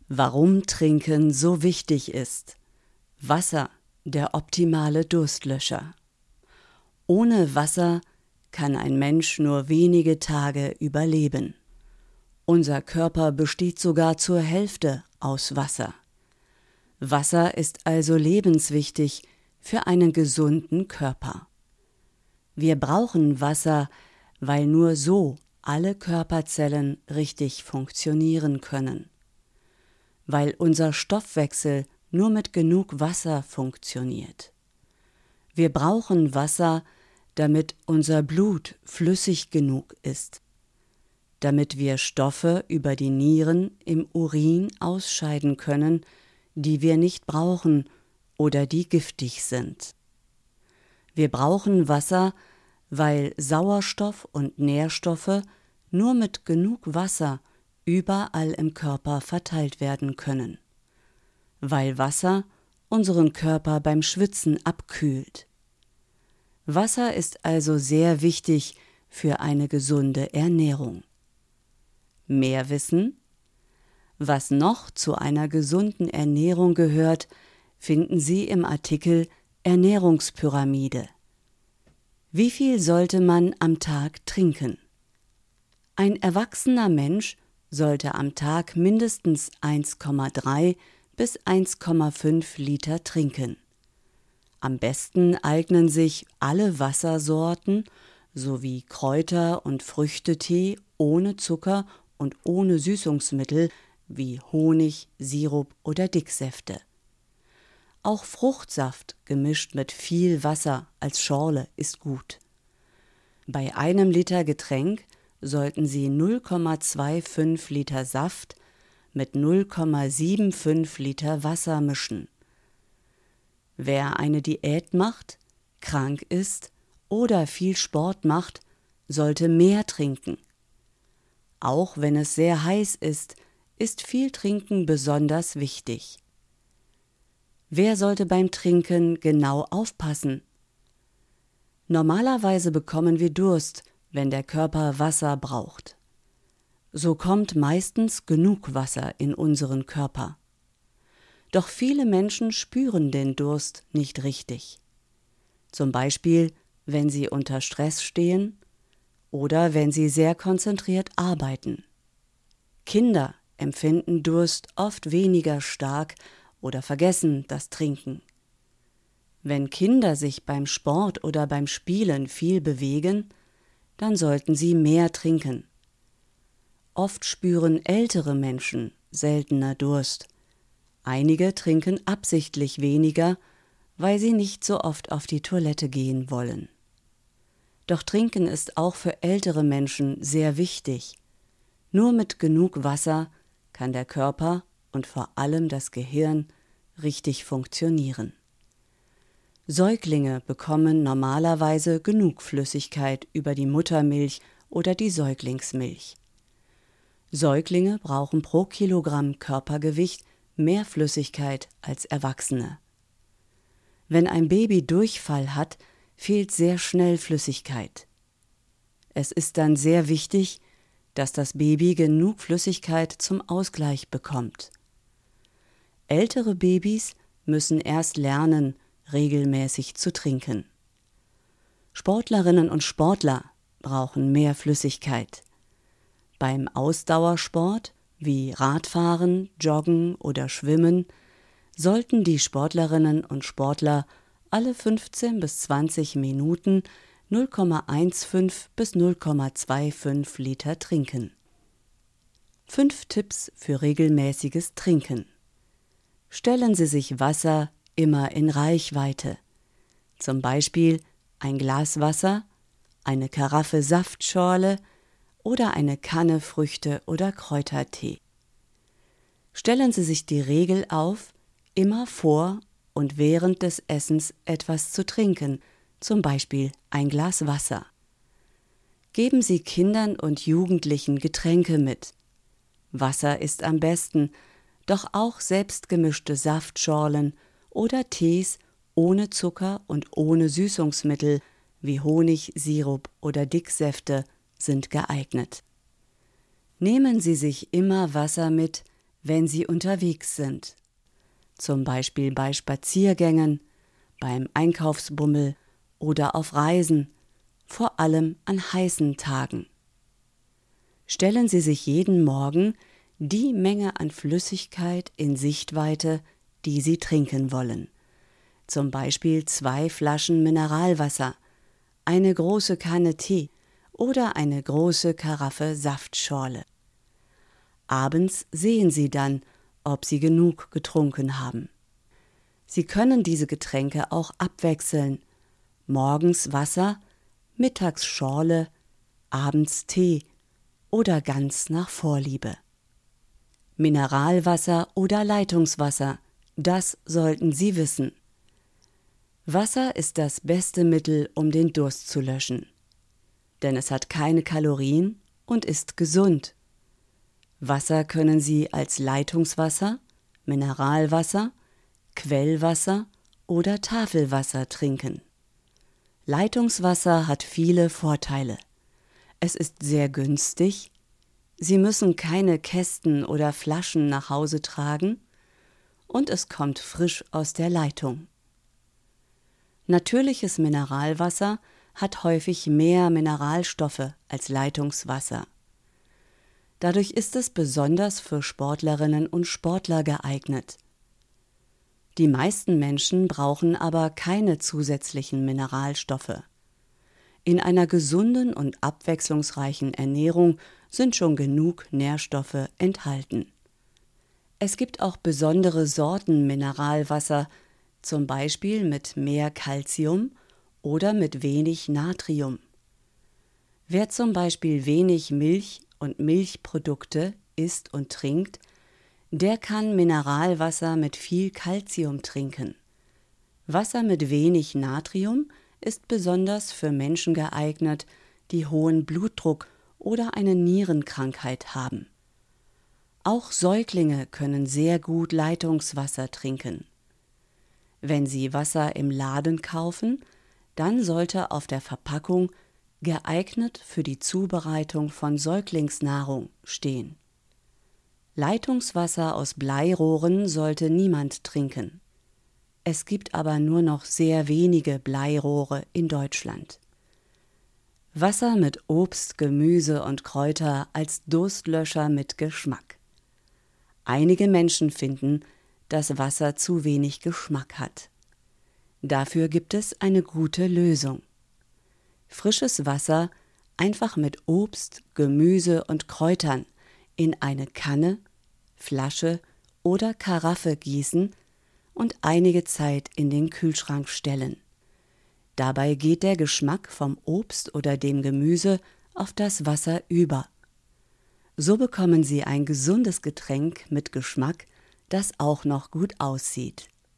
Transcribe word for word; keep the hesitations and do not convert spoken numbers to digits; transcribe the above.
Warum Trinken so wichtig ist. Wasser, der optimale Durstlöscher. Ohne Wasser kann ein Mensch nur wenige Tage überleben. Unser Körper besteht sogar zur Hälfte aus Wasser. Wasser ist also lebenswichtig für einen gesunden Körper. Wir brauchen Wasser, weil nur so alle Körperzellen richtig funktionieren können. Weil unser Stoffwechsel nur mit genug Wasser funktioniert. Wir brauchen Wasser, damit unser Blut flüssig genug ist, damit wir Stoffe über die Nieren im Urin ausscheiden können, die wir nicht brauchen oder die giftig sind. Wir brauchen Wasser, weil Sauerstoff und Nährstoffe nur mit genug Wasser überall im Körper verteilt werden können. Weil Wasser unseren Körper beim Schwitzen abkühlt. Wasser ist also sehr wichtig für eine gesunde Ernährung. Mehr Wissen? Was noch zu einer gesunden Ernährung gehört, finden Sie im Artikel Ernährungspyramide. Wie viel sollte man am Tag trinken? Ein erwachsener Mensch sollte am Tag mindestens eins Komma drei bis eins Komma fünf Liter trinken. Am besten eignen sich alle Wassersorten sowie Kräuter- und Früchtetee ohne Zucker und ohne Süßungsmittel wie Honig, Sirup oder Dicksäfte. Auch Fruchtsaft gemischt mit viel Wasser als Schorle ist gut. Bei einem Liter Getränk sollten Sie null Komma fünfundzwanzig Liter Saft mit null Komma fünfundsiebzig Liter Wasser mischen. Wer eine Diät macht, krank ist oder viel Sport macht, sollte mehr trinken. Auch wenn es sehr heiß ist, ist viel Trinken besonders wichtig. Wer sollte beim Trinken genau aufpassen? Normalerweise bekommen wir Durst, wenn der Körper Wasser braucht. So kommt meistens genug Wasser in unseren Körper. Doch viele Menschen spüren den Durst nicht richtig. Zum Beispiel, wenn sie unter Stress stehen oder wenn sie sehr konzentriert arbeiten. Kinder empfinden Durst oft weniger stark oder vergessen das Trinken. Wenn Kinder sich beim Sport oder beim Spielen viel bewegen, dann sollten sie mehr trinken. Oft spüren ältere Menschen seltener Durst. Einige trinken absichtlich weniger, weil sie nicht so oft auf die Toilette gehen wollen. Doch Trinken ist auch für ältere Menschen sehr wichtig. Nur mit genug Wasser kann der Körper und vor allem das Gehirn richtig funktionieren. Säuglinge bekommen normalerweise genug Flüssigkeit über die Muttermilch oder die Säuglingsmilch. Säuglinge brauchen pro Kilogramm Körpergewicht mehr Flüssigkeit als Erwachsene. Wenn ein Baby Durchfall hat, fehlt sehr schnell Flüssigkeit. Es ist dann sehr wichtig, dass das Baby genug Flüssigkeit zum Ausgleich bekommt. Ältere Babys müssen erst lernen, regelmäßig zu trinken. Sportlerinnen und Sportler brauchen mehr Flüssigkeit. Beim Ausdauersport wie Radfahren, Joggen oder Schwimmen sollten die Sportlerinnen und Sportler alle fünfzehn bis zwanzig Minuten null Komma fünfzehn bis null Komma fünfundzwanzig Liter trinken. Fünf Tipps für regelmäßiges Trinken. Stellen Sie sich Wasser immer in Reichweite. Zum Beispiel ein Glas Wasser, eine Karaffe Saftschorle oder eine Kanne Früchte- oder Kräutertee. Stellen Sie sich die Regel auf, immer vor und während des Essens etwas zu trinken, zum Beispiel ein Glas Wasser. Geben Sie Kindern und Jugendlichen Getränke mit. Wasser ist am besten, doch auch selbstgemischte Saftschorlen oder Tees ohne Zucker und ohne Süßungsmittel wie Honig, Sirup oder Dicksäfte sind geeignet. Nehmen Sie sich immer Wasser mit, wenn Sie unterwegs sind, zum Beispiel bei Spaziergängen, beim Einkaufsbummel oder auf Reisen, vor allem an heißen Tagen. Stellen Sie sich jeden Morgen die Menge an Flüssigkeit in Sichtweite, die Sie trinken wollen. Zum Beispiel zwei Flaschen Mineralwasser, eine große Kanne Tee oder eine große Karaffe Saftschorle. Abends sehen Sie dann, ob Sie genug getrunken haben. Sie können diese Getränke auch abwechseln. Morgens Wasser, mittags Schorle, abends Tee oder ganz nach Vorliebe. Mineralwasser oder Leitungswasser, das sollten Sie wissen. Wasser ist das beste Mittel, um den Durst zu löschen. Denn es hat keine Kalorien und ist gesund. Wasser können Sie als Leitungswasser, Mineralwasser, Quellwasser oder Tafelwasser trinken. Leitungswasser hat viele Vorteile. Es ist sehr günstig, Sie müssen keine Kästen oder Flaschen nach Hause tragen und es kommt frisch aus der Leitung. Natürliches Mineralwasser hat häufig mehr Mineralstoffe als Leitungswasser. Dadurch ist es besonders für Sportlerinnen und Sportler geeignet. Die meisten Menschen brauchen aber keine zusätzlichen Mineralstoffe. In einer gesunden und abwechslungsreichen Ernährung sind schon genug Nährstoffe enthalten. Es gibt auch besondere Sorten Mineralwasser, zum Beispiel mit mehr Calcium oder mit wenig Natrium. Wer zum Beispiel wenig Milch und Milchprodukte isst und trinkt, der kann Mineralwasser mit viel Calcium trinken. Wasser mit wenig Natrium ist besonders für Menschen geeignet, die hohen Blutdruck oder eine Nierenkrankheit haben. Auch Säuglinge können sehr gut Leitungswasser trinken. Wenn Sie Wasser im Laden kaufen, dann sollte auf der Verpackung geeignet für die Zubereitung von Säuglingsnahrung stehen. Leitungswasser aus Bleirohren sollte niemand trinken. Es gibt aber nur noch sehr wenige Bleirohre in Deutschland. Wasser mit Obst, Gemüse und Kräuter als Durstlöscher mit Geschmack. Einige Menschen finden, dass Wasser zu wenig Geschmack hat. Dafür gibt es eine gute Lösung. Frisches Wasser einfach mit Obst, Gemüse und Kräutern in eine Kanne, Flasche oder Karaffe gießen und einige Zeit in den Kühlschrank stellen. Dabei geht der Geschmack vom Obst oder dem Gemüse auf das Wasser über. So bekommen Sie ein gesundes Getränk mit Geschmack, das auch noch gut aussieht.